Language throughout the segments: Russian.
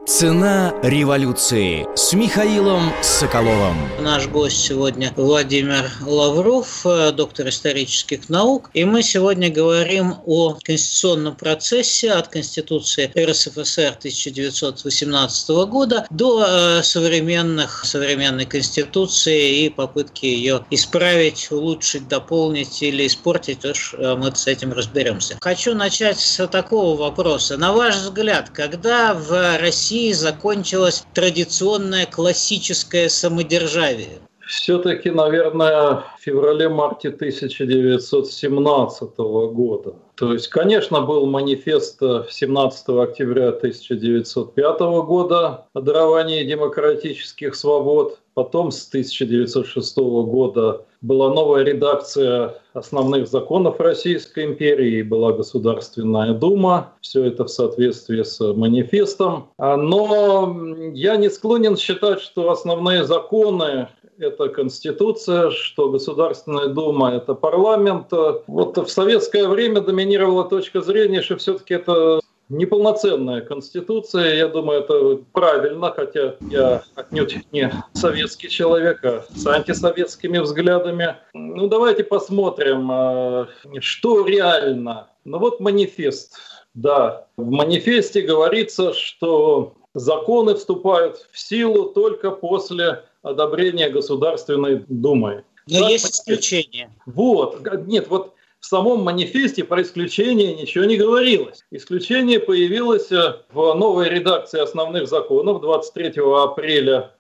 Цена революции с Михаилом Соколовым. Наш гость сегодня Владимир Лавров, доктор исторических наук. И мы сегодня говорим о конституционном процессе от Конституции РСФСР 1918 года до современной Конституции и попытки ее исправить, улучшить, дополнить или испортить. Уж мы с этим разберемся. Хочу начать с такого вопроса. На ваш взгляд, когда в России закончилось традиционное классическое самодержавие? Все-таки, наверное, в феврале-марте 1917 года. То есть, конечно, был манифест 17 октября 1905 года о даровании демократических свобод. Потом с 1906 года была новая редакция основных законов Российской империи, была Государственная Дума. Все это в соответствии с манифестом. Но я не склонен считать, что основные законы — это Конституция, что Государственная Дума — это парламент. Вот в советское время доминировала точка зрения, что все-таки это неполноценная Конституция. Я думаю, это правильно, хотя я отнюдь не советский человек, а с антисоветскими взглядами. Ну, давайте посмотрим, что реально. Ну вот манифест. Да, в манифесте говорится, что законы вступают в силу только после одобрения Государственной Думой. Но так, есть исключения. Нет, в самом манифесте про исключение ничего не говорилось. Исключение появилось в новой редакции основных законов 23 апреля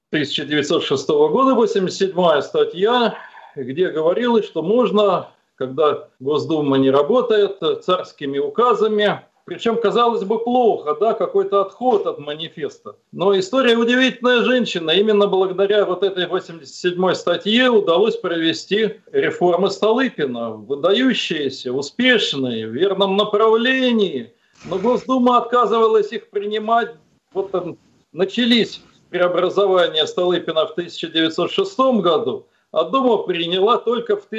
1906 года, 87-я статья, где говорилось, что можно, когда Госдума не работает, царскими указами. Причем, казалось бы, плохо, да, какой-то отход от манифеста. Но история удивительная женщина. Именно благодаря вот этой 87-й статье удалось провести реформы Столыпина, выдающиеся, успешные, в верном направлении. Но Госдума отказывалась их принимать. Вот там начались преобразования Столыпина в 1906 году, а Дума приняла только в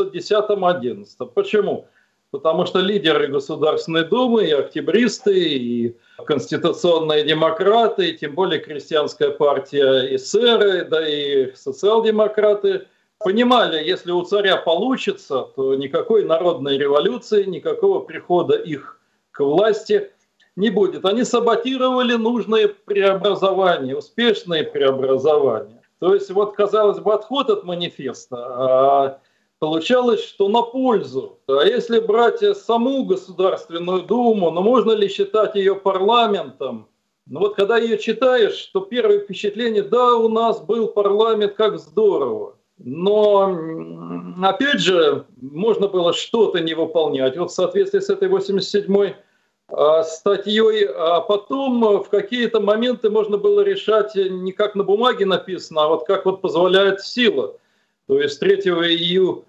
1910-11. Почему? Потому что лидеры Государственной Думы, и октябристы, и конституционные демократы, и тем более крестьянская партия эсеры, да и социал-демократы понимали, если у царя получится, то никакой народной революции, никакого прихода их к власти не будет. Они саботировали нужные преобразования, успешные преобразования. То есть, казалось бы, отход от манифеста, получалось, что на пользу. А если брать саму Государственную Думу, можно ли считать ее парламентом? Когда ее читаешь, то первое впечатление: да, у нас был парламент, как здорово. Но, опять же, можно было что-то не выполнять. В соответствии с этой 87-й статьей, а потом в какие-то моменты можно было решать не как на бумаге написано, а как позволяет сила. То есть 3 июня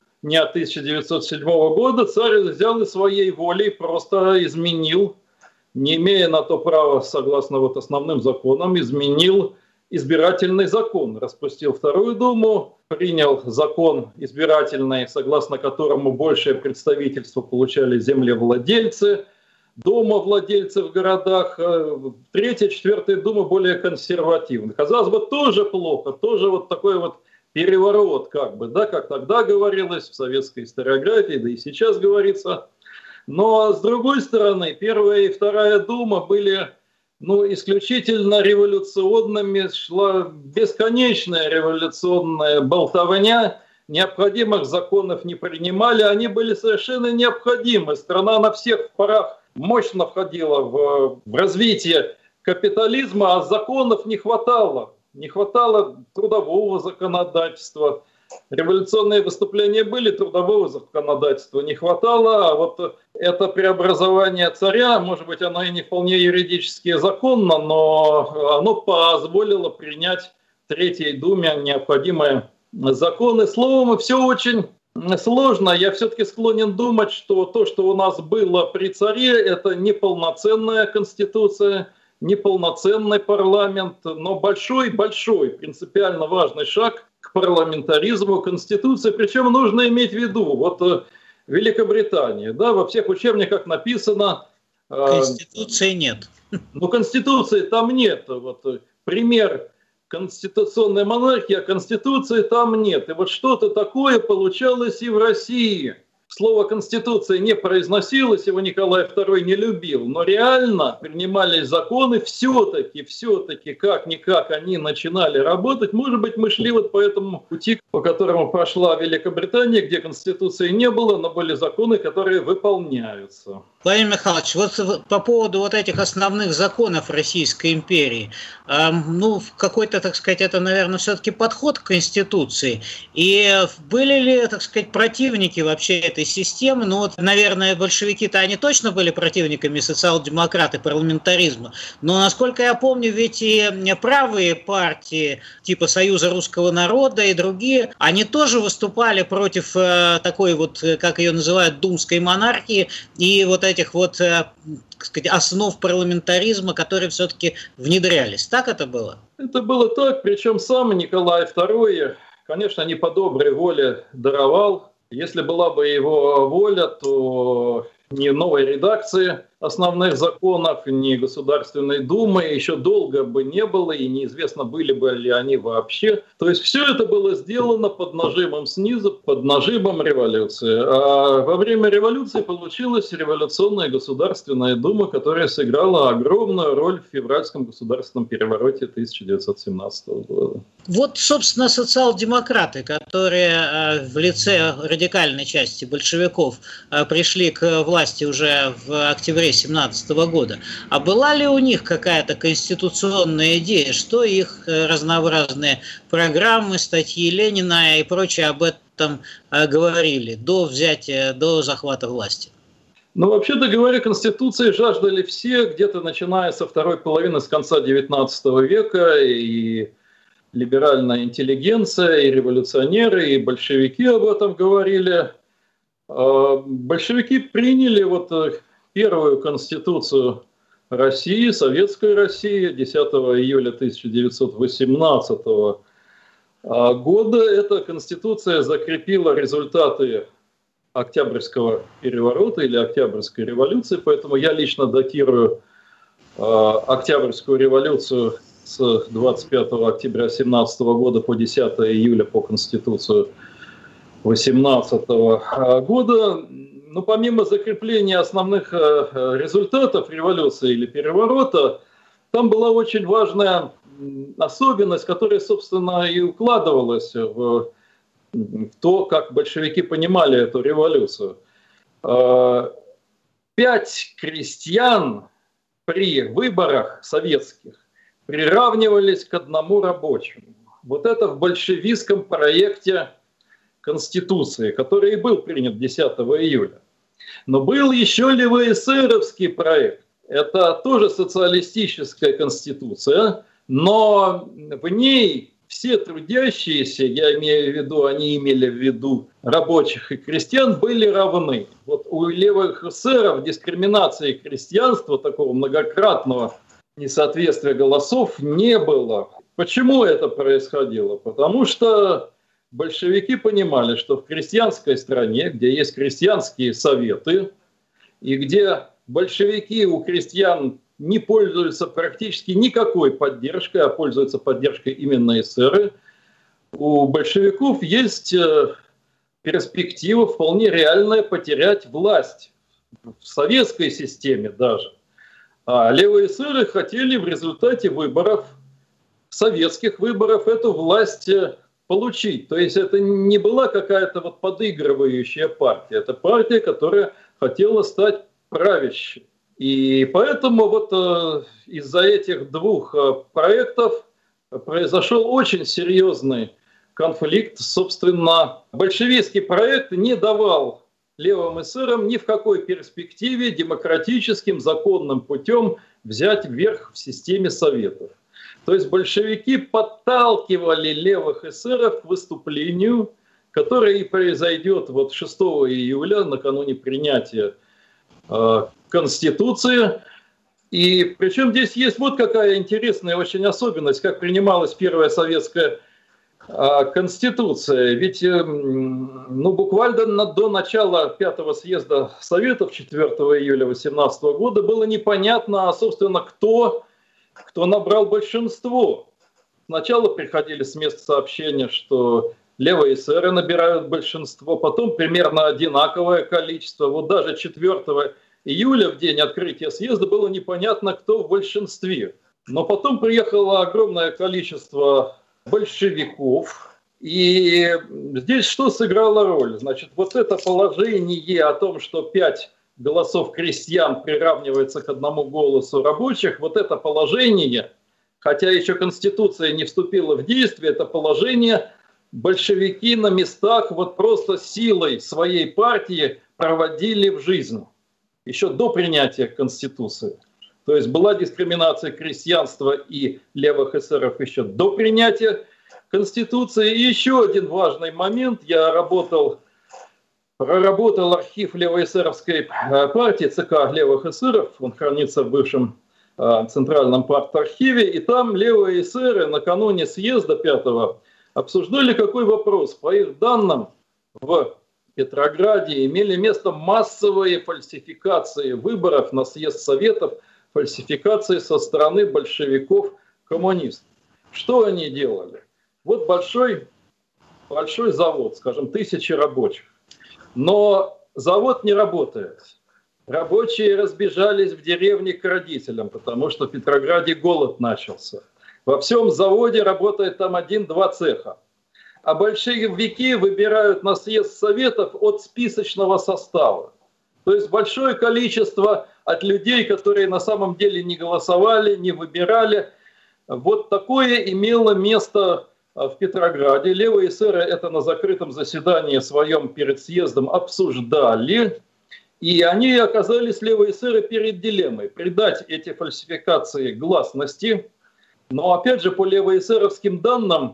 1907 года царь взял и своей волей просто изменил, не имея на то права, согласно основным законам, изменил избирательный закон. Распустил Вторую Думу, принял закон избирательный, согласно которому большее представительство получали землевладельцы, домовладельцы в городах. Третья, Четвертая Дума более консервативны. Казалось бы, тоже плохо, тоже такой переворот, как тогда говорилось в советской историографии, да и сейчас говорится. Но, с другой стороны, Первая и Вторая Дума были исключительно революционными, шла бесконечная революционная болтовня, необходимых законов не принимали, они были совершенно необходимы. Страна на всех парах мощно входила в развитие капитализма, а законов не хватало. Не хватало трудового законодательства. Революционные выступления были, трудового законодательства не хватало. А это преобразование царя, может быть, оно и не вполне юридически законно, но оно позволило принять Третьей Думе необходимые законы. Словом, все очень сложно. Я все-таки склонен думать, что то, что у нас было при царе, это неполноценная конституция, неполноценный парламент, но большой, принципиально важный шаг к парламентаризму, конституции. Причем нужно иметь в виду, Великобритания, во всех учебниках написано, Конституции нет. Ну, Конституции там нет. Вот пример конституционной монархии, а Конституции там нет. И вот что-то такое получалось и в России. Слово «конституция» не произносилось, его Николай II не любил, но реально принимались законы все-таки, как-никак они начинали работать. Может быть, мы шли вот по этому пути, по которому прошла Великобритания, где конституции не было, но были законы, которые выполняются. Владимир Михайлович, вот по поводу вот этих основных законов Российской империи, ну, какой-то, так сказать, это, наверное, все-таки подход к Конституции. И были ли, так сказать, противники вообще этой системы? Ну, вот, наверное, большевики-то они точно были противниками социал-демократы, парламентаризма. Но, насколько я помню, ведь и правые партии, типа Союза русского народа и другие, они тоже выступали против такой вот, как ее называют, думской монархии и вот этих вот, так сказать, основ парламентаризма, которые все-таки внедрялись. Так это было? Это было так, причем сам Николай II, конечно, не по доброй воле даровал. Если была бы его воля, то ни новой редакции основных законов, ни Государственной Думы еще долго бы не было, и неизвестно, были бы ли они вообще. То есть все это было сделано под нажимом снизу, под нажимом революции. А во время революции получилась революционная Государственная Дума, которая сыграла огромную роль в февральском государственном перевороте 1917 года. Вот, собственно, социал-демократы, которые в лице радикальной части большевиков пришли к власти уже в октябре 1917 года. А была ли у них какая-то конституционная идея, что их разнообразные программы, статьи Ленина и прочее об этом говорили до взятия, до захвата власти? Ну, вообще-то говоря, Конституции жаждали все, где-то начиная со второй половины, с конца XIX века, и либеральная интеллигенция, и революционеры, и большевики об этом говорили. Большевики приняли вот первую Конституцию России, Советской России, 10 июля 1918 года. Эта Конституция закрепила результаты Октябрьского переворота или Октябрьской революции, поэтому я лично датирую Октябрьскую революцию с 25 октября 1917 года по 10 июля по Конституцию 18 года. Но помимо закрепления основных результатов революции или переворота, там была очень важная особенность, которая, собственно, и укладывалась в то, как большевики понимали эту революцию. 5 крестьян при выборах советских приравнивались к одному рабочему. Вот это в большевистском проекте Конституции, который и был принят 10 июля. Но был еще левоэсеровский проект. Это тоже социалистическая конституция, но в ней все трудящиеся, я имею в виду, они имели в виду рабочих и крестьян, были равны. Вот у левых эсеров дискриминации крестьянства, такого многократного несоответствия голосов, не было. Почему это происходило? Потому что большевики понимали, что в крестьянской стране, где есть крестьянские советы, и где большевики у крестьян не пользуются практически никакой поддержкой, а пользуются поддержкой именно эсеры, у большевиков есть перспектива вполне реальная потерять власть в советской системе даже. А левые эсеры хотели в результате выборов, советских выборов, эту власть получить. То есть это не была какая-то вот подыгрывающая партия. Это партия, которая хотела стать правящей. И поэтому вот из-за этих двух проектов произошел очень серьезный конфликт. Собственно, большевистский проект не давал левым эсерам ни в какой перспективе демократическим, законным путем взять верх в системе советов. То есть большевики подталкивали левых эсеров к выступлению, которое и произойдет вот 6 июля, накануне принятия Конституции. И причем здесь есть вот какая интересная очень особенность, как принималась первая советская Конституция. Ведь буквально до начала 5-го съезда Советов 4 июля 18 года было непонятно, собственно, кто набрал большинство. Сначала приходили с мест сообщения, что левые эсеры набирают большинство, потом примерно одинаковое количество. Вот даже 4 июля, в день открытия съезда, было непонятно, кто в большинстве. Но потом приехало огромное количество большевиков, и здесь что сыграло роль? Значит, вот это положение о том, что 5 голосов крестьян приравнивается к 1 голосу рабочих, вот это положение, хотя еще Конституция не вступила в действие, это положение большевики на местах вот просто силой своей партии проводили в жизнь, еще до принятия Конституции. То есть была дискриминация крестьянства и левых эсеров еще до принятия Конституции. И еще один важный момент. Я проработал архив левоэсеровской партии, ЦК левых эсеров. Он хранится в бывшем Центральном парт-архиве. И там левые эсеры накануне съезда 5-го обсуждали какой вопрос. По их данным, в Петрограде имели место массовые фальсификации выборов на съезд Советов, фальсификации со стороны большевиков-коммунистов. Что они делали? Вот большой завод, скажем, 1000 рабочих. Но завод не работает. Рабочие разбежались в деревне к родителям, потому что в Петрограде голод начался. Во всем заводе работает там 1-2 цеха. А большевики выбирают на съезд Советов от списочного состава. То есть большое количество от людей, которые на самом деле не голосовали, не выбирали. Вот такое имело место в Петрограде. Левые эсеры это на закрытом заседании своем перед съездом обсуждали. И они оказались, левые эсеры, перед дилеммой. Придать эти фальсификации гласности. Но опять же, по левоэсеровским данным,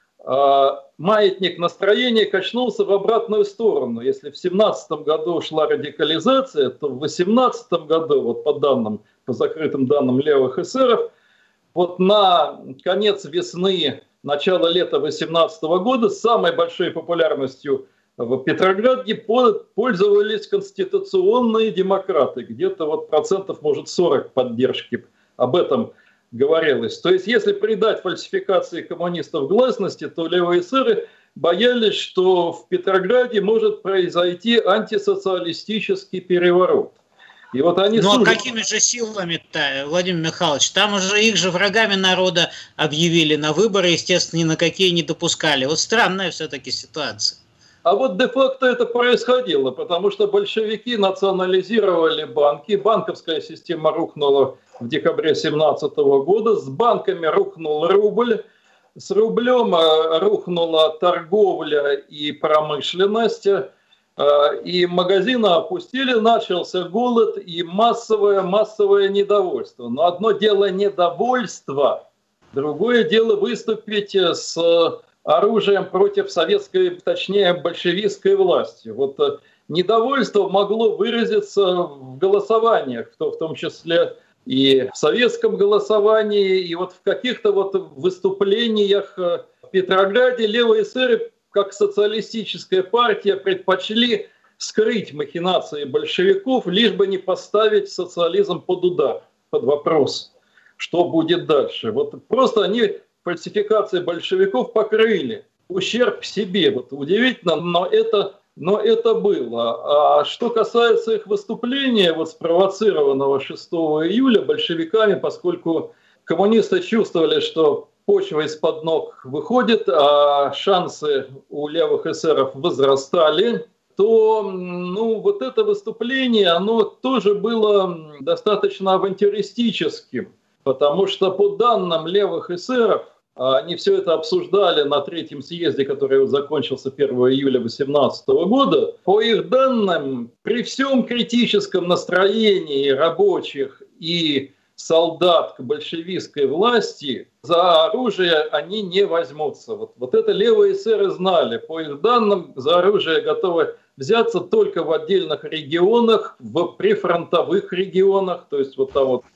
маятник настроения качнулся в обратную сторону. Если в 17 году шла радикализация, то в 18 году, вот по закрытым данным левых эсеров, вот на конец весны, начало лета 18 года самой большой популярностью в Петрограде пользовались конституционные демократы. Где-то вот процентов, может, 40 поддержки. Об этом говорилось. То есть, если придать фальсификации коммунистов гласности, то левые эсеры боялись, что в Петрограде может произойти антисоциалистический переворот. И вот они а какими же силами-то, Владимир Михайлович? Там уже их же врагами народа объявили на выборы, естественно, ни на какие не допускали. Вот странная все-таки ситуация. А вот де-факто это происходило, потому что большевики национализировали банки, банковская система рухнула в декабре 2017 года, с банками рухнул рубль, с рублем рухнула торговля и промышленность, и магазины опустили, начался голод и массовое недовольство. Но одно дело недовольство, другое дело выступить с оружием против советской, точнее большевистской власти. Вот недовольство могло выразиться в голосованиях, в том числе и в советском голосовании, и вот в каких-то вот выступлениях в Петрограде левые эсеры, как социалистическая партия, предпочли скрыть махинации большевиков, лишь бы не поставить социализм под удар, под вопрос, что будет дальше. Вот просто они фальсификации большевиков покрыли, ущерб себе. Вот удивительно, но это было. А что касается их выступления, вот спровоцированного 6 июля большевиками, поскольку коммунисты чувствовали, что почва из-под ног выходит, а шансы у левых эсеров возрастали, то вот это выступление, оно тоже было достаточно авантюристическим. Потому что по данным левых эсеров, они все это обсуждали на 3-м съезде, который закончился 1 июля 2018 года, по их данным, при всем критическом настроении рабочих и солдат к большевистской власти, за оружие они не возьмутся. Вот это левые эсеры знали. По их данным, за оружие готовы взяться только в отдельных регионах, в прифронтовых регионах, то есть вот там вот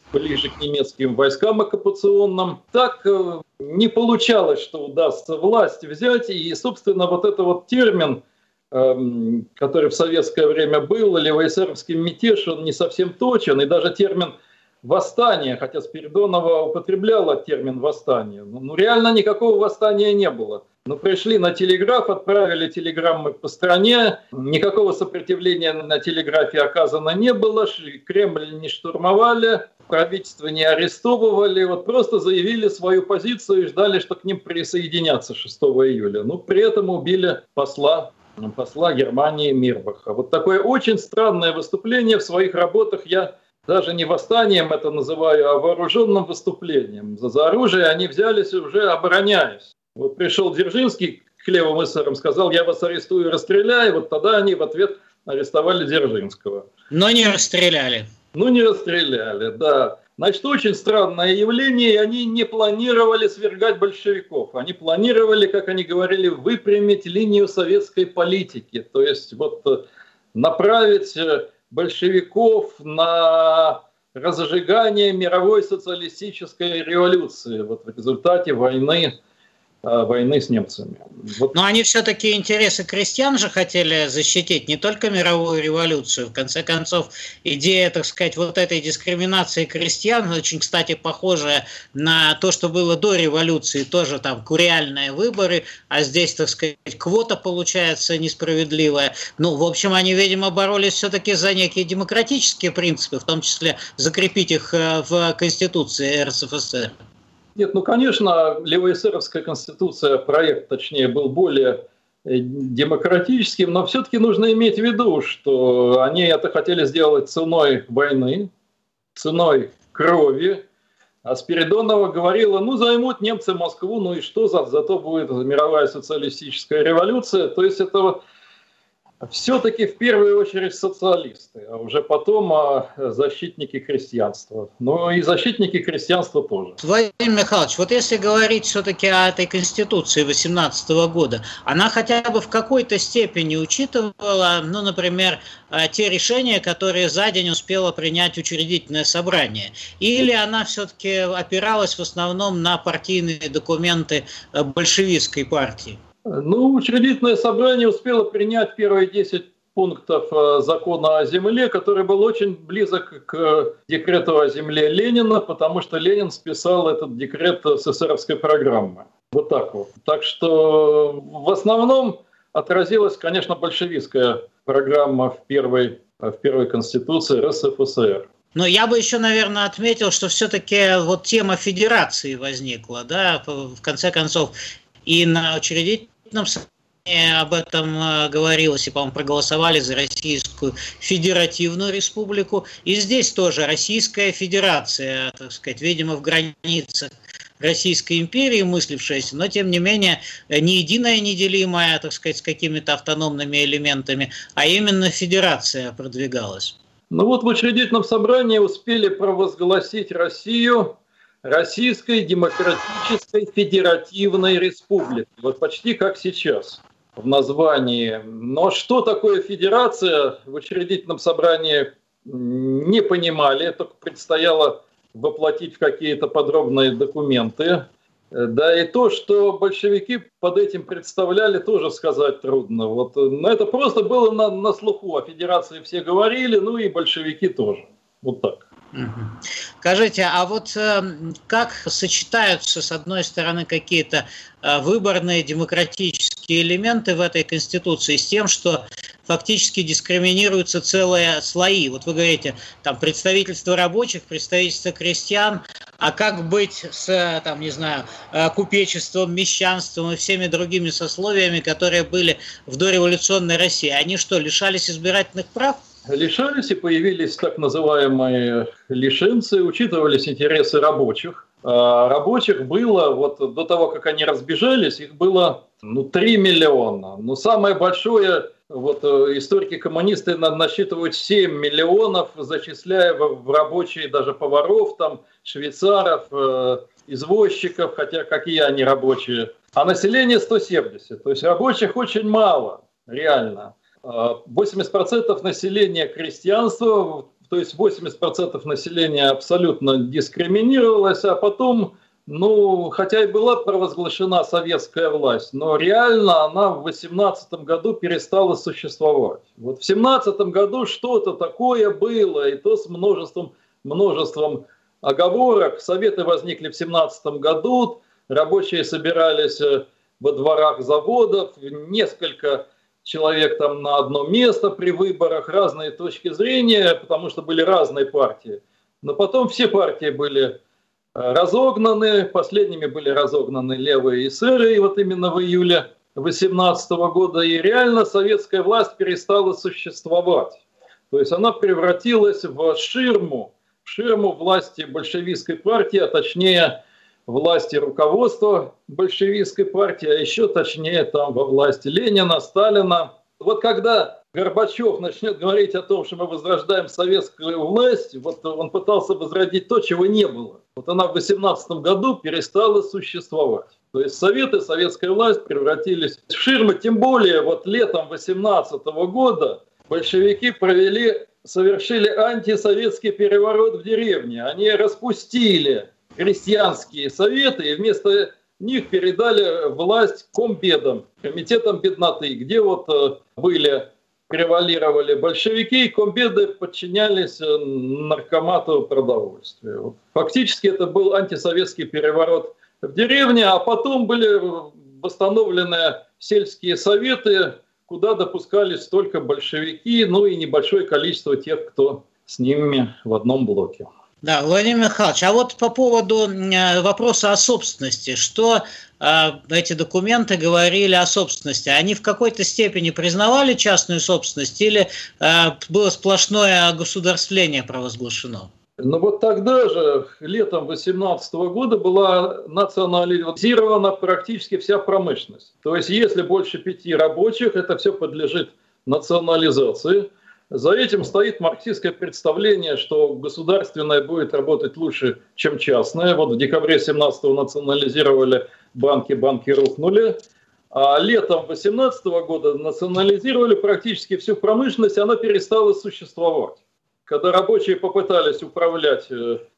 ближе к немецким войскам оккупационным. Так не получалось, что удастся власть взять. И, собственно, вот этот вот термин, который в советское время был, левоэсеровский мятеж, он не совсем точен. И даже термин «восстание», хотя Спиридонова употребляла термин «восстание», реально никакого восстания не было. Пришли на телеграф, отправили телеграммы по стране, никакого сопротивления на телеграфе оказано не было, Кремль не штурмовали, правительство не арестовывали, просто заявили свою позицию и ждали, что к ним присоединятся 6 июля. При этом убили посла Германии Мирбаха. Вот такое очень странное выступление в своих работах я даже не восстанием это называю, а вооруженным выступлением. За оружие они взялись уже обороняясь. Пришел Дзержинский к левым эсерам, сказал: я вас арестую и расстреляю. Тогда они в ответ арестовали Дзержинского. Но не расстреляли. Не расстреляли, да. Значит, очень странное явление, и они не планировали свергать большевиков. Они планировали, как они говорили, выпрямить линию советской политики. То есть направить большевиков на разжигание мировой социалистической революции в результате войны с немцами. Но они все-таки интересы крестьян же хотели защитить, не только мировую революцию. В конце концов, идея, так сказать, этой дискриминации крестьян, очень, кстати, похожая на то, что было до революции, тоже там куриальные выборы, а здесь, так сказать, квота получается несправедливая. В общем, они, видимо, боролись все-таки за некие демократические принципы, в том числе закрепить их в Конституции РСФСР. Нет, конечно, левоэсеровская конституция, проект, точнее, был более демократическим, но все-таки нужно иметь в виду, что они это хотели сделать ценой войны, ценой крови. А Спиридонова говорила: займут немцы Москву, и что, зато будет мировая социалистическая революция. То есть это все-таки в первую очередь социалисты, а уже потом защитники крестьянства. И защитники крестьянства тоже. Владимир Михайлович, если говорить все-таки о этой Конституции 18 года, она хотя бы в какой-то степени учитывала, например, те решения, которые за день успело принять учредительное собрание? Или она все-таки опиралась в основном на партийные документы большевистской партии? Учредительное собрание успело принять первые 10 пунктов закона о земле, который был очень близок к декрету о земле Ленина, потому что Ленин списал этот декрет с эсеровской программы. Так что в основном отразилась, конечно, большевистская программа в первой Конституции РСФСР. Но я бы еще, наверное, отметил, что все-таки тема федерации возникла, да, в конце концов, и на учредительном собрании об этом говорилось, и, по-моему, проголосовали за Российскую Федеративную Республику. И здесь тоже Российская Федерация, так сказать, видимо, в границах Российской империи мыслившаяся, но, тем не менее, не единая, неделимая, так сказать, с какими-то автономными элементами, а именно федерация продвигалась. В учредительном собрании успели провозгласить Россию Российской Демократической Федеративной Республики. Почти как сейчас в названии. Но что такое федерация, в учредительном собрании не понимали. Только предстояло воплотить в какие-то подробные документы. Да и то, что большевики под этим представляли, тоже сказать трудно. Но это просто было на слуху. О федерации все говорили, и большевики тоже. Так. Скажите, а как сочетаются, с одной стороны, какие-то выборные демократические элементы в этой Конституции с тем, что фактически дискриминируются целые слои? Вы говорите, там представительство рабочих, представительство крестьян, а как быть с, купечеством, мещанством и всеми другими сословиями, которые были в дореволюционной России? Они что, лишались избирательных прав? Лишались, и появились так называемые лишенцы, учитывались интересы рабочих. Рабочих было, до того, как они разбежались, их было 3 миллиона. Самое большое, историки-коммунисты насчитывают 7 миллионов, зачисляя в рабочие даже поваров, швейцаров, извозчиков, хотя какие они рабочие. А население 170, то есть рабочих очень мало, реально. 80% населения крестьянства в то есть 80% населения абсолютно дискриминировалось, а потом, хотя и была провозглашена советская власть, но реально она в 18 году перестала существовать. Вот в 17 году что-то такое было, и то с множеством оговорок. Советы возникли в 17 году, рабочие собирались во дворах заводов, несколько человек там на одно место при выборах, разные точки зрения, потому что были разные партии. Но потом все партии были разогнаны, последними были разогнаны левые эсеры, и вот именно в июле 18 года, и реально советская власть перестала существовать. То есть она превратилась в ширму власти большевистской партии, а точнее власти руководства большевистской партии, а еще точнее там во власти Ленина, Сталина. Вот когда Горбачев начнет говорить о том, что мы возрождаем советскую власть, вот он пытался возродить то, чего не было. Вот она в 18 году перестала существовать. То есть Советы, советская власть превратились в ширмы, тем более вот летом 18 года большевики совершили антисоветский переворот в деревне. Они распустили крестьянские советы и вместо них передали власть комбедам, комитетам бедноты, где вот превалировали большевики, и комбеды подчинялись наркомату продовольствия. Вот. Фактически это был антисоветский переворот в деревне, а потом были восстановлены сельские советы, куда допускались только большевики, и небольшое количество тех, кто с ними в одном блоке. Да, Владимир Михайлович, а вот по поводу вопроса о собственности, что эти документы говорили о собственности? Они в какой-то степени признавали частную собственность или было сплошное огосударствление провозглашено? Вот тогда же, летом 2018 года, была национализирована практически вся промышленность. То есть если больше 5 рабочих, это все подлежит национализации. За этим стоит марксистское представление, что государственное будет работать лучше, чем частное. Вот в декабре 17-го национализировали банки рухнули. А летом 2018 года национализировали практически всю промышленность, и она перестала существовать. Когда рабочие попытались управлять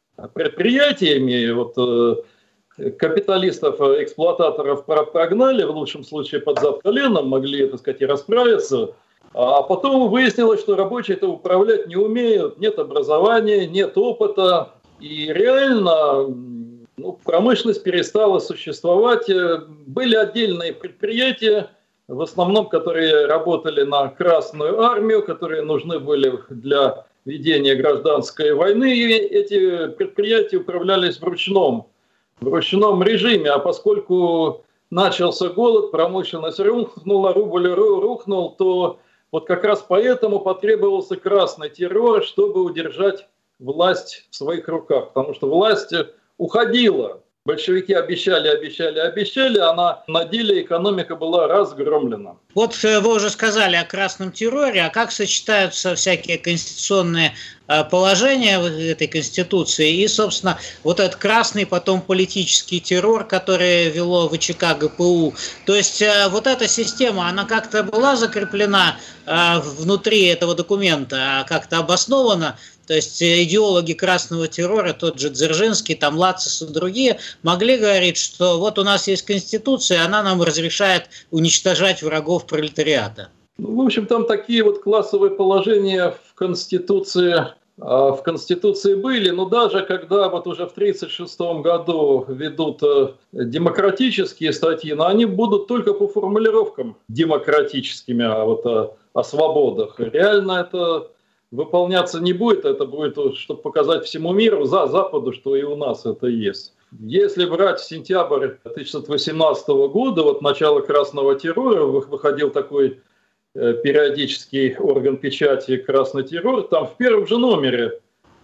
предприятиями, капиталистов, эксплуататоров прогнали, в лучшем случае под зад коленом, могли, так сказать, и расправиться. А потом выяснилось, что рабочие это управлять не умеют, нет образования, нет опыта. И реально промышленность перестала существовать. Были отдельные предприятия, в основном, которые работали на Красную армию, которые нужны были для ведения гражданской войны. И эти предприятия управлялись в ручном режиме. А поскольку начался голод, промышленность рухнула, рубль рухнул, то вот как раз поэтому потребовался красный террор, чтобы удержать власть в своих руках. Потому что власть уходила. Большевики обещали, а на деле экономика была разгромлена. Вот вы уже сказали о красном терроре, а как сочетаются всякие конституционные положения в этой Конституции и, собственно, вот этот красный потом политический террор, который вело ВЧК ГПУ. То есть вот эта система, она как-то была закреплена внутри этого документа, как-то обоснована. То есть идеологи красного террора, тот же Дзержинский, там Лацис и другие, могли говорить, что вот у нас есть Конституция, она нам разрешает уничтожать врагов пролетариата. В общем, там такие вот классовые положения в Конституции были, но даже когда вот уже в 1936 году ведут демократические статьи, но они будут только по формулировкам демократическими, о свободах. Реально это выполняться не будет, это будет, чтобы показать всему миру, Западу, что и у нас это есть. Если брать сентябрь 1918 года, начало красного террора, выходил такой периодический орган печати «Красный террор», там в первом же номере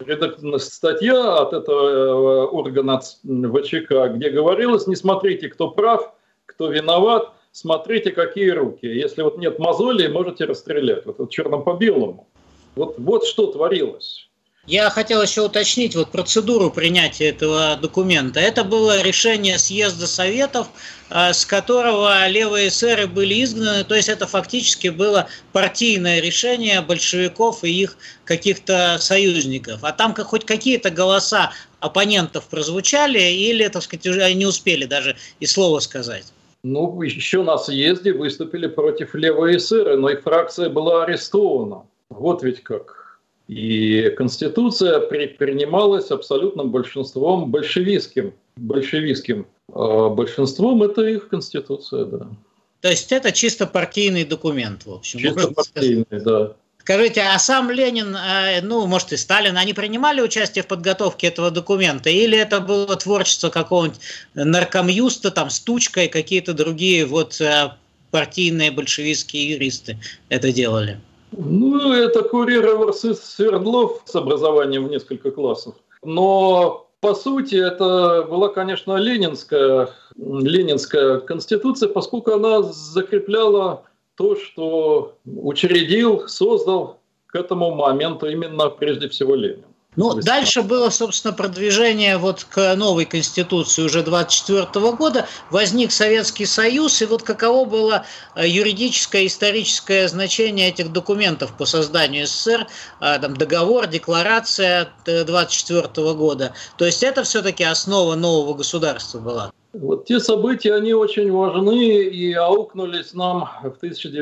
статья от этого органа ВЧК, где говорилось: не смотрите, кто прав, кто виноват, смотрите, какие руки. Если нет мозолей, можете расстрелять. Вот черным по белому. Вот что творилось. Я хотел еще уточнить вот процедуру принятия этого документа. Это было решение съезда Советов, с которого левые эсеры были изгнаны, то есть это фактически было партийное решение большевиков и их каких-то союзников. А там хоть какие-то голоса оппонентов прозвучали или, так сказать, уже не успели даже и слова сказать? Ну, еще на съезде выступили против левые эсеры, но их фракция была арестована. Вот ведь как. И Конституция принималась абсолютным большинством большевистским. Большинством это их Конституция, да. То есть это чисто партийный документ, в общем. Чисто партийный, да. Скажите, а сам Ленин, ну, может, и Сталин, они принимали участие в подготовке этого документа? Или это было творчество какого-нибудь наркомюста, там, Стучка и какие-то другие вот партийные большевистские юристы это делали? Ну, это курировал Свердлов с образованием в несколько классов. Но, по сути, это была, конечно, ленинская конституция, поскольку она закрепляла то, что учредил, создал к этому моменту именно прежде всего Ленин. Ну, дальше было, собственно, продвижение вот к новой Конституции уже 1924 года. Возник Советский Союз, и вот каково было юридическое, историческое значение этих документов по созданию СССР, там, договор, декларация 1924 года. То есть это все-таки основа нового государства была. Вот те события, они очень важны и аукнулись нам в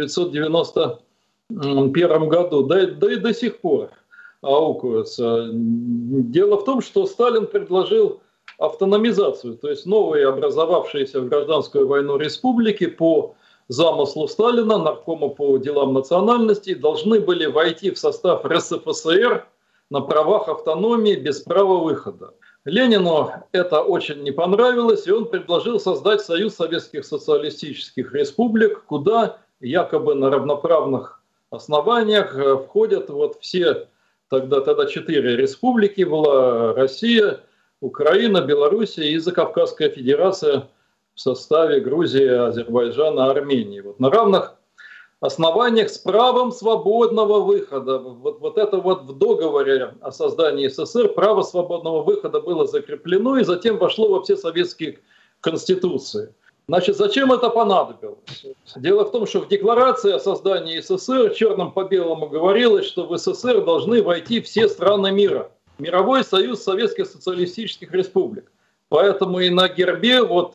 1991 году, да и до сих пор аукаются. Дело в том, что Сталин предложил автономизацию, то есть новые образовавшиеся в гражданскую войну республики по замыслу Сталина, наркома по делам национальностей, должны были войти в состав РСФСР на правах автономии без права выхода. Ленину это очень не понравилось, и он предложил создать Союз Советских Социалистических Республик, куда якобы на равноправных основаниях входят вот все тогда 4 республики, была Россия, Украина, Белоруссия и Закавказская Федерация в составе Грузии, Азербайджана, Армении. Вот на равных основаниях с правом свободного выхода. Вот это вот в договоре о создании СССР право свободного выхода было закреплено и затем вошло во все советские конституции. Значит, зачем это понадобилось? Дело в том, что в декларации о создании СССР черным по белому говорилось, что в СССР должны войти все страны мира. Мировой союз Советских Социалистических Республик. Поэтому и на гербе вот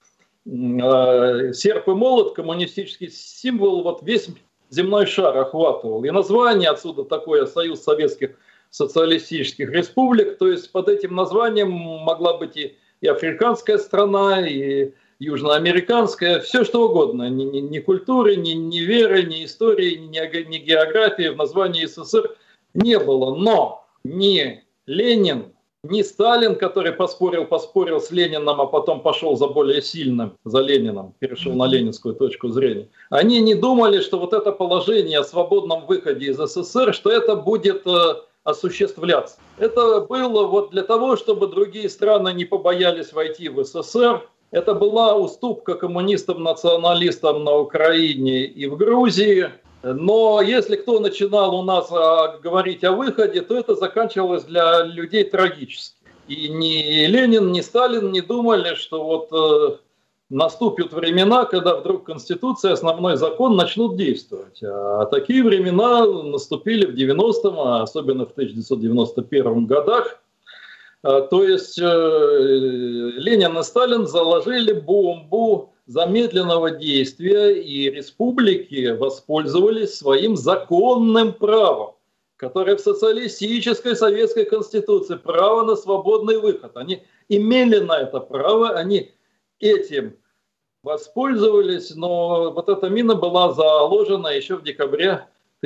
серп и молот, коммунистический символ, вот весь земной шар охватывал. И название отсюда такое Союз Советских Социалистических Республик. То есть под этим названием могла быть и африканская страна, и южноамериканская, все что угодно. Ни культуры, ни веры, ни истории, ни географии в названии СССР не было. Но ни Ленин, ни Сталин, который поспорил с Лениным, а потом пошел за более сильным, за Лениным, перешел на ленинскую точку зрения, они не думали, что вот это положение о свободном выходе из СССР, что это будет осуществляться. Это было вот для того, чтобы другие страны не побоялись войти в СССР. Это была уступка коммунистам-националистам на Украине и в Грузии. Но если кто начинал у нас говорить о выходе, то это заканчивалось для людей трагически. И ни Ленин, ни Сталин не думали, что вот наступят времена, когда вдруг Конституция, основной закон начнут действовать. А такие времена наступили в 90-м, особенно в 1991 годах. То есть Ленин и Сталин заложили бомбу замедленного действия, и республики воспользовались своим законным правом, которое в социалистической советской конституции, право на свободный выход. Они имели на это право, они этим воспользовались, но вот эта мина была заложена еще в декабре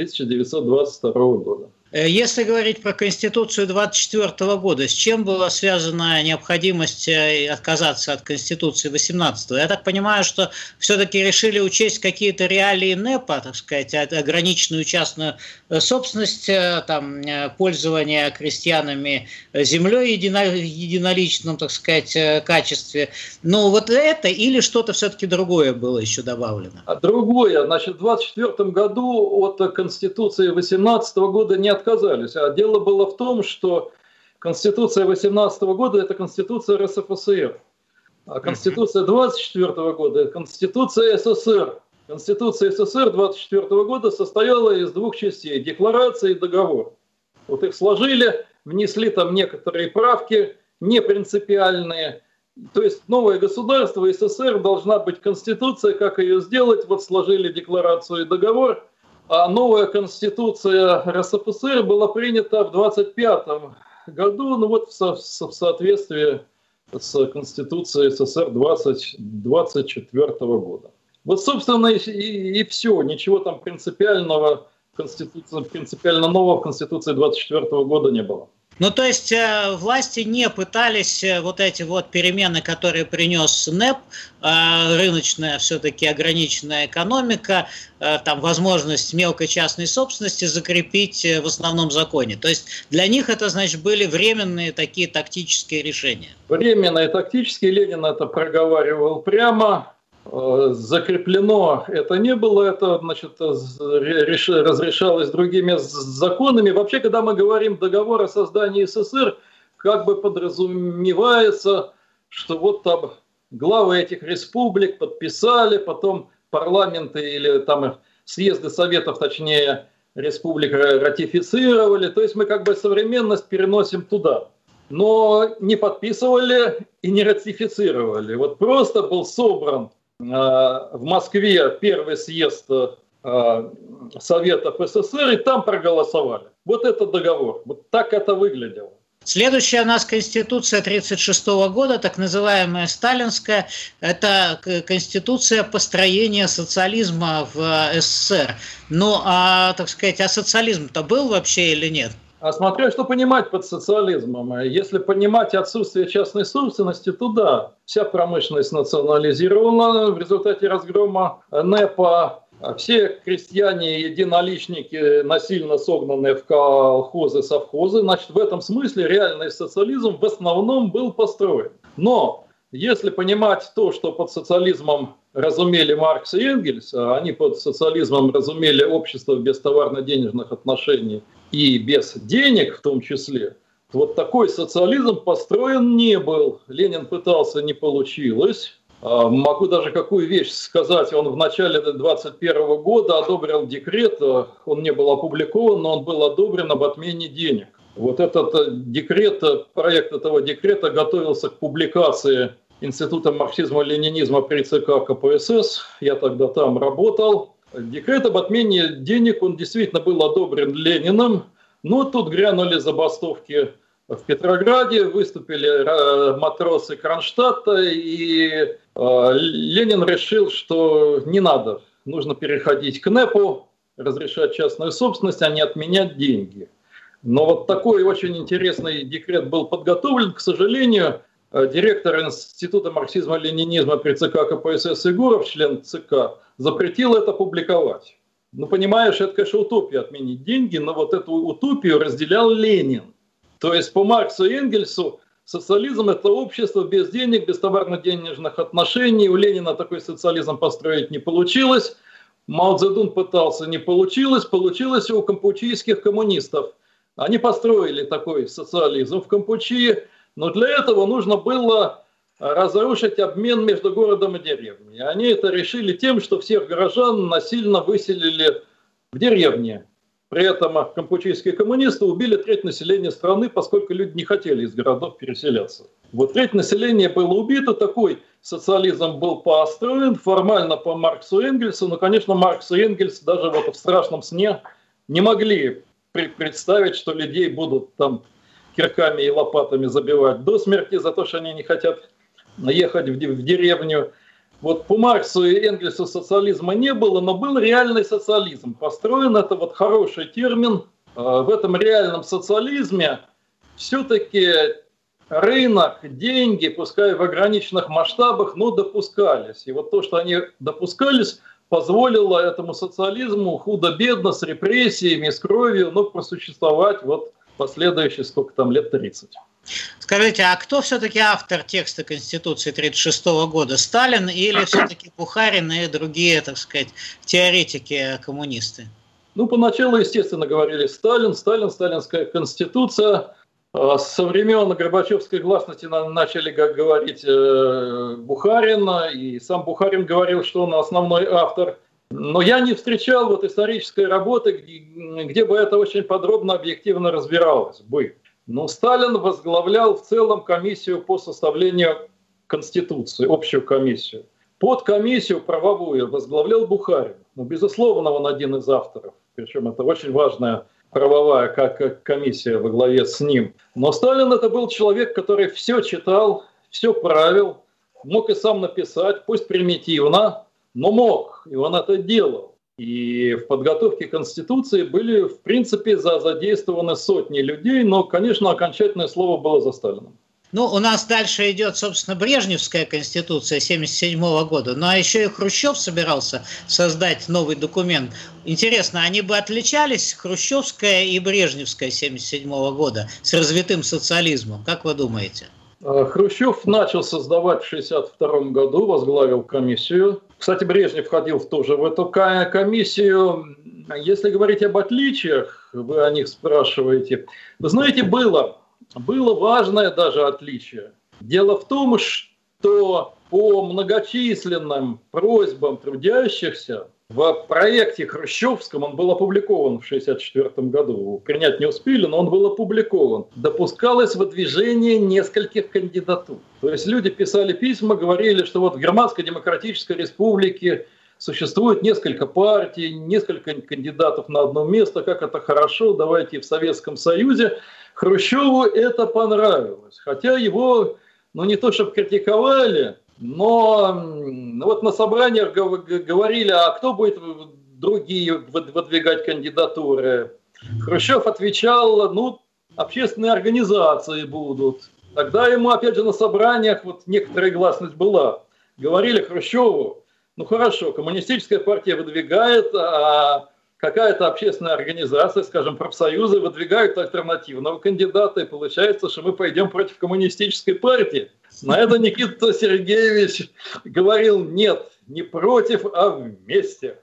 1922 года. Если говорить про Конституцию 1924 года, с чем была связана необходимость отказаться от Конституции 18-го? Я так понимаю, что все-таки решили учесть какие-то реалии НЭПа, так сказать, ограниченную частную собственность, там, пользование крестьянами землей в единоличном, так сказать, качестве. Но вот это или что-то все-таки другое было еще добавлено? Другое. Значит, в 1924 году от Конституции 18 года не отказались. А дело было в том, что Конституция 18 года – это Конституция РСФСР. А Конституция 24 года – это Конституция СССР. Конституция СССР 24 года состояла из двух частей – декларация и договор. Вот их сложили, внесли там некоторые правки, не принципиальные. То есть новое государство СССР должна быть Конституция, как ее сделать? Вот сложили декларацию и договор. А новая Конституция РСФСР была принята в 25 году, ну вот в соответствии с Конституцией СССР 24 года. Вот, собственно, и все. Ничего там принципиально нового в Конституции 24 года не было. Ну, то есть власти не пытались вот эти вот перемены, которые принес НЭП, рыночная все-таки ограниченная экономика, там возможность мелкой частной собственности закрепить в основном законе. То есть для них это, значит, были временные такие тактические решения. Временные тактические, Ленин это проговаривал прямо. Закреплено это не было, это, значит, разрешалось другими законами. Вообще, когда мы говорим договор о создании СССР, как бы подразумевается, что вот там главы этих республик подписали, потом парламенты или там съезды советов, точнее, республик ратифицировали. То есть мы как бы современность переносим туда. Но не подписывали и не ратифицировали. Вот просто был собран в Москве первый съезд Советов СССР, и там проголосовали. Вот это договор. Вот так это выглядело. Следующая у нас Конституция 1936 года, так называемая сталинская, это Конституция построения социализма в СССР. Ну, так сказать, а социализм-то был вообще или нет? А смотря что понимать под социализмом. Если понимать отсутствие частной собственности, то да, вся промышленность национализирована в результате разгрома НЭПа. Все крестьяне, единоличники насильно согнаны в колхозы, совхозы. Значит, в этом смысле реальный социализм в основном был построен. Но если понимать то, что под социализмом разумели Маркс и Энгельс, а они под социализмом разумели общество без товарно-денежных отношений и без денег в том числе, то вот такой социализм построен не был. Ленин пытался, не получилось. Могу даже какую вещь сказать. Он в начале 1921 года одобрил декрет, он не был опубликован, но он был одобрен об отмене денег. Вот этот декрет, проект этого декрета готовился к публикации Института марксизма-ленинизма при ЦК КПСС. Я тогда там работал. Декрет об отмене денег, он действительно был одобрен Лениным, но тут грянули забастовки в Петрограде, выступили матросы Кронштадта, и Ленин решил, что не надо, нужно переходить к НЭПу, разрешать частную собственность, а не отменять деньги. Но вот такой очень интересный декрет был подготовлен, к сожалению. Директор Института марксизма-ленинизма при ЦК КПСС Егоров, член ЦК, запретил это публиковать. Ну, понимаешь, это, конечно, утопия отменить деньги, но вот эту утопию разделял Ленин. То есть по Марксу и Энгельсу социализм – это общество без денег, без товарно-денежных отношений. У Ленина такой социализм построить не получилось. Мао Цзэдун пытался, не получилось. Получилось у кампучийских коммунистов. Они построили такой социализм в Кампучии. Но для этого нужно было разрушить обмен между городом и деревней. Они это решили тем, что всех горожан насильно выселили в деревне. При этом кампучийские коммунисты убили треть населения страны, поскольку люди не хотели из городов переселяться. Вот треть населения было убито, такой социализм был построен формально по Марксу и Энгельсу, но, конечно, Маркс и Энгельс даже вот в страшном сне не могли представить, что людей будут там кирками и лопатами забивать до смерти за то, что они не хотят ехать в деревню. Вот по Марксу и Энгельсу социализма не было, но был реальный социализм. Построен, это вот хороший термин. В этом реальном социализме все-таки рынок, деньги, пускай в ограниченных масштабах, но допускались. И вот то, что они допускались, позволило этому социализму худо-бедно, с репрессиями, с кровью, но просуществовать вот последующие, сколько там, лет 30. Скажите, а кто все-таки автор текста Конституции 1936 года? Сталин или все-таки Бухарин и другие, так сказать, теоретики-коммунисты? Ну, поначалу, естественно, говорили Сталин, сталинская конституция. Со времен Горбачевской гласности начали говорить Бухарин, и сам Бухарин говорил, что он основной автор. Но я не встречал вот исторической работы, где бы это очень подробно, объективно разбиралось бы. Но Сталин возглавлял в целом комиссию по составлению Конституции, общую комиссию. Подкомиссию правовую возглавлял Бухарин. Ну, безусловно, он один из авторов. Причем это очень важная правовая как комиссия во главе с ним. Но Сталин это был человек, который все читал, все правил, мог и сам написать, пусть примитивно, но мог, и он это делал. И в подготовке Конституции были, в принципе, задействованы сотни людей, но, конечно, окончательное слово было за Сталином. Ну, у нас дальше идет, собственно, Брежневская конституция 1977 года, ну а еще и Хрущев собирался создать новый документ. Интересно, они бы отличались, Хрущевская и Брежневская 1977 года, с развитым социализмом? Как вы думаете? Хрущев начал создавать в 1962 году, возглавил комиссию. Кстати, Брежнев входил тоже в эту комиссию. Если говорить об отличиях, вы о них спрашиваете, вы знаете, было важное даже отличие. Дело в том, что по многочисленным просьбам трудящихся в проекте Хрущевском, он был опубликован в 1964 году, принять не успели, но он был опубликован, допускалось выдвижение нескольких кандидатур. То есть люди писали письма, говорили, что вот в Германской Демократической Республике существует несколько партий, несколько кандидатов на одно место, как это хорошо, давайте в Советском Союзе. Хрущеву это понравилось, хотя его, не то чтобы критиковали, но вот на собраниях говорили, а кто будет другие выдвигать кандидатуры. Хрущев отвечал, общественные организации будут. Тогда ему, опять же, на собраниях вот некоторая гласность была. Говорили Хрущеву, хорошо, коммунистическая партия выдвигает, а какая-то общественная организация, скажем, профсоюзы, выдвигают альтернативного кандидата, и получается, что мы пойдем против коммунистической партии. На это Никита Сергеевич говорил, нет, не против, а вместе.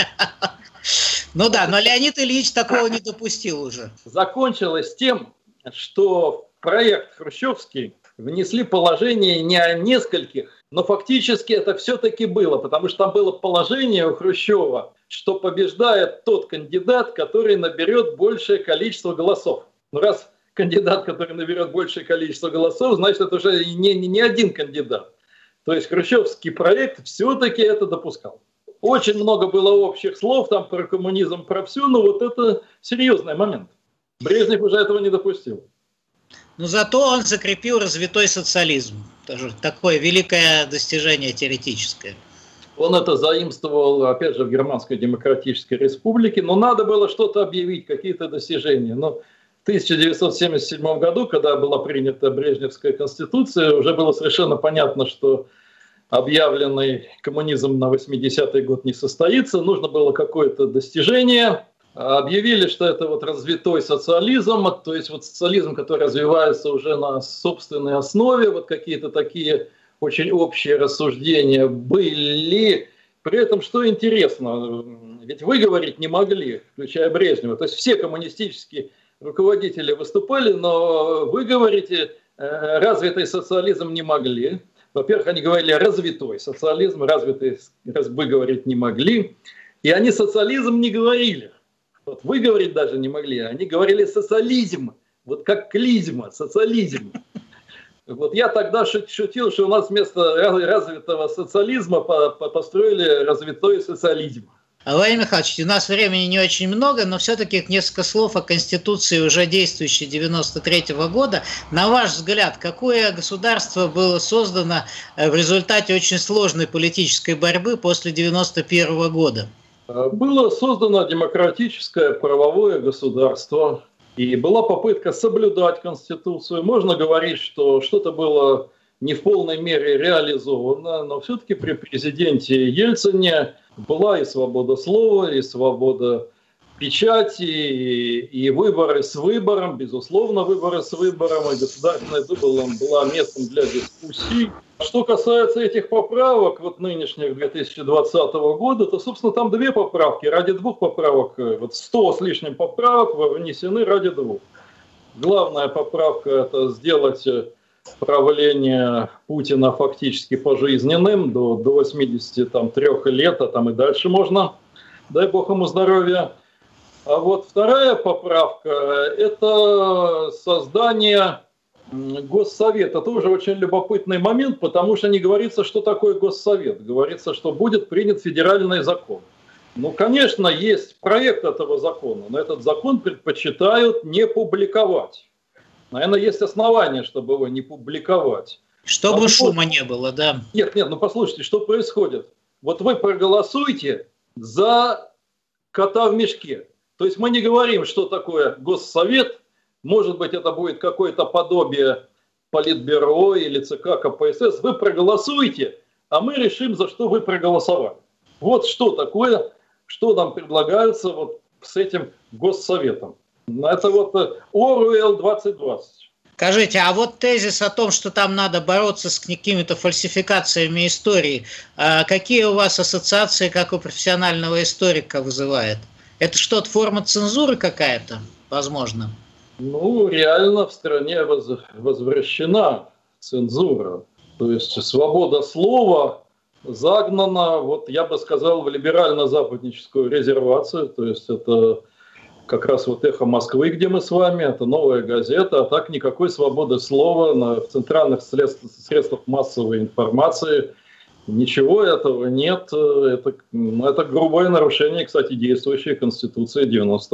Ну да, но Леонид Ильич такого не допустил уже. Закончилось тем, что в проект Хрущевский внесли положение не о нескольких, но фактически это все-таки было, потому что там было положение у Хрущева, что побеждает тот кандидат, который наберет большее количество голосов. Раз кандидат, который наберет большее количество голосов, значит, это уже не один кандидат. То есть хрущевский проект все-таки это допускал. Очень много было общих слов там про коммунизм, про все, но вот это серьезный момент. Брежнев уже этого не допустил. Но зато он закрепил развитой социализм. Тоже такое великое достижение теоретическое. Он это заимствовал, опять же, в Германской Демократической Республике, но надо было что-то объявить, какие-то достижения. Но в 1977 году, когда была принята Брежневская конституция, уже было совершенно понятно, что объявленный коммунизм на 80-й год не состоится, нужно было какое-то достижение. Объявили, что это вот развитой социализм, то есть вот социализм, который развивается уже на собственной основе, вот какие-то такие очень общие рассуждения были. При этом, что интересно, ведь выговорить не могли, включая Брежнева. То есть все коммунистические руководители выступали, но выговорить развитый социализм не могли. Во-первых, они говорили развитой социализм, развитый выговорить не могли. И они социализм не говорили. Вот выговорить даже не могли. Они говорили социализм, вот как клизма, социализм. Вот я тогда шутил, что у нас вместо развитого социализма построили развитой социализм. Владимир Михайлович, у нас времени не очень много, но все-таки несколько слов о Конституции, уже действующей 1993 года. На ваш взгляд, какое государство было создано в результате очень сложной политической борьбы после 1991 года? Было создано демократическое правовое государство, и была попытка соблюдать Конституцию. Можно говорить, что что-то было не в полной мере реализовано, но все-таки при президенте Ельцине была и свобода слова, и свобода печати, и выборы с выбором, безусловно, выборы с выбором, и Государственная Дума была местом для дискуссий. Что касается этих поправок, вот нынешних 2020 года, то, собственно, там две поправки. Ради двух поправок, вот 100 с лишним поправок внесены ради двух. Главная поправка – это сделать правление Путина фактически пожизненным до 83 лет, а там и дальше можно, дай бог ему здоровья. А вот вторая поправка – это создание Госсовета. Тоже очень любопытный момент, потому что не говорится, что такое Госсовет. Говорится, что будет принят федеральный закон. Ну, конечно, есть проект этого закона, но этот закон предпочитают не публиковать. Наверное, есть основания, чтобы его не публиковать. Чтобы шума не было, да. Нет, ну послушайте, что происходит. Вот вы проголосуйте за кота в мешке. То есть мы не говорим, что такое Госсовет. Может быть, это будет какое-то подобие Политбюро или ЦК КПСС. Вы проголосуйте, а мы решим, за что вы проголосовали. Вот что такое, что нам предлагается вот с этим Госсоветом. Это вот Оруэлл 2020. Скажите, а вот тезис о том, что там надо бороться с какими-то фальсификациями истории, какие у вас ассоциации, как у профессионального историка, вызывает? Это что-то форма цензуры какая-то, возможно? Ну, реально в стране возвращена цензура. То есть свобода слова загнана, вот я бы сказал, в либерально-западническую резервацию. То есть это как раз вот «Эхо Москвы», где мы с вами, это «Новая газета», а так никакой свободы слова в центральных средствах массовой информации. Ничего этого нет. Это грубое нарушение, кстати, действующей Конституции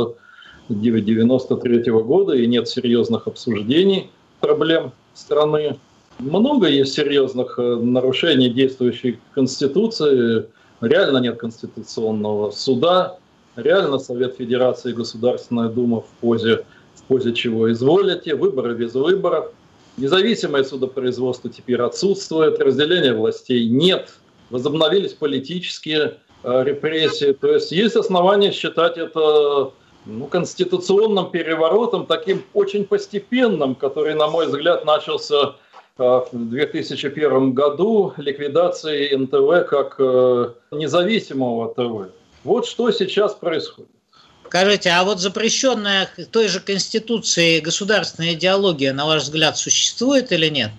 1993 года, и нет серьезных обсуждений проблем страны. Много есть серьезных нарушений действующей Конституции. Реально нет Конституционного суда. Реально Совет Федерации и Государственная Дума в позе чего изволите. Выборы без выборов. Независимое судопроизводство теперь отсутствует. Разделения властей нет. Возобновились политические репрессии. То есть основания считать это конституционным переворотом, таким очень постепенным, который, на мой взгляд, начался в 2001 году ликвидацией НТВ как независимого ТВ. Вот что сейчас происходит. Скажите, а вот запрещенная той же Конституцией государственная идеология, на ваш взгляд, существует или нет?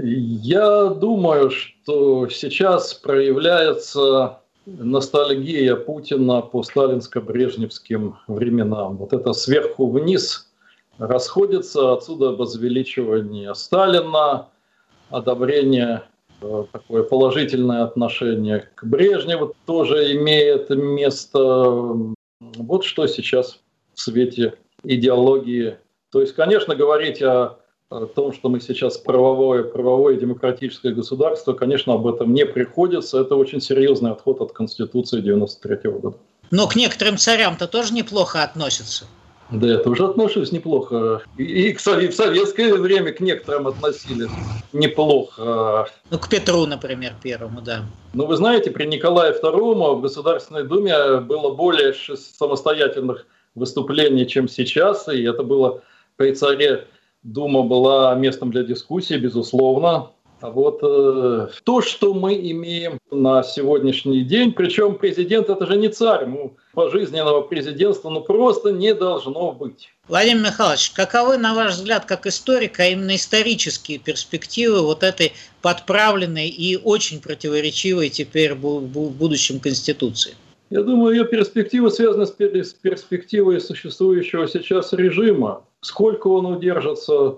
Я думаю, что сейчас проявляется ностальгия Путина по сталинско-брежневским временам. Вот это сверху вниз расходится, отсюда возвеличивание Сталина, одобрение, такое положительное отношение к Брежневу тоже имеет место. Вот что сейчас в свете идеологии. То есть, конечно, говорить о том, что мы сейчас правовое демократическое государство, конечно, об этом не приходится. Это очень серьезный отход от Конституции 1993 года. Но к некоторым царям-то тоже неплохо относятся. Да, я тоже отношусь неплохо. И в советское время к некоторым относились неплохо. Ну, к Петру, например, первому, да. Ну, вы знаете, при Николае II в Государственной Думе было более самостоятельных выступлений, чем сейчас. И это было при царе. Дума была местом для дискуссии, безусловно. А вот то, что мы имеем на сегодняшний день, причем президент – это же не царь, пожизненного президентства просто не должно быть. Владимир Михайлович, каковы, на ваш взгляд, как историка, именно исторические перспективы вот этой подправленной и очень противоречивой теперь в будущем Конституции? Я думаю, ее перспективы связаны с перспективой существующего сейчас режима. Сколько он удержится?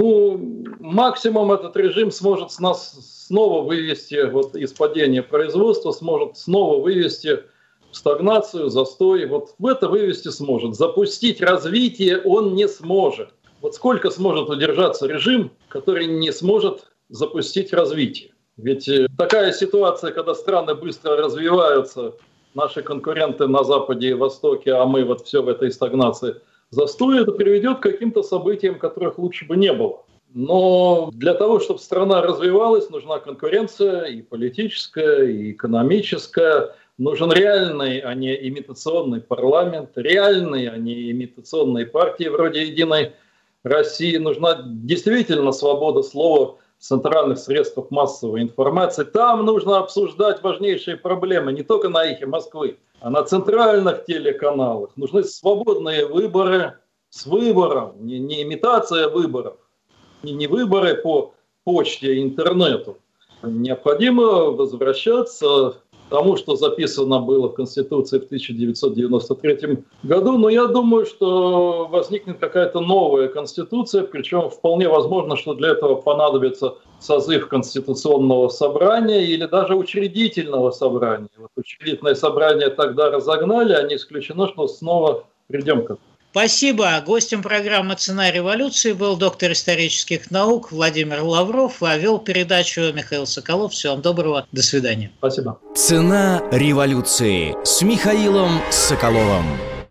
Максимум этот режим сможет нас снова вывести из падения производства, сможет снова вывести в стагнацию, застой. Вот в это вывести сможет. Запустить развитие он не сможет. Вот сколько сможет удержаться режим, который не сможет запустить развитие? Ведь такая ситуация, когда страны быстро развиваются, наши конкуренты на Западе и Востоке, а мы все в этой стагнации, застой, это приведет к каким-то событиям, которых лучше бы не было. Но для того, чтобы страна развивалась, нужна конкуренция и политическая, и экономическая. Нужен реальный, а не имитационный парламент, реальные, а не имитационные партии вроде «Единой России». Нужна действительно свобода слова, центральных средствах массовой информации. Там нужно обсуждать важнейшие проблемы не только на «Эхе Москвы», а на центральных телеканалах. Нужны свободные выборы с выбором, не имитация выборов, не выборы по почте и интернету. Необходимо возвращаться к тому, что записано было в Конституции в 1993 году, но я думаю, что возникнет какая-то новая Конституция, причем вполне возможно, что для этого понадобится созыв Конституционного собрания или даже учредительного собрания. Вот учредительное собрание тогда разогнали, а не исключено, что снова придем к этому. Спасибо. Гостем программы «Цена революции» был доктор исторических наук Владимир Лавров, а вел передачу Михаил Соколов. Всего вам доброго. До свидания. Спасибо. «Цена революции» с Михаилом Соколовым.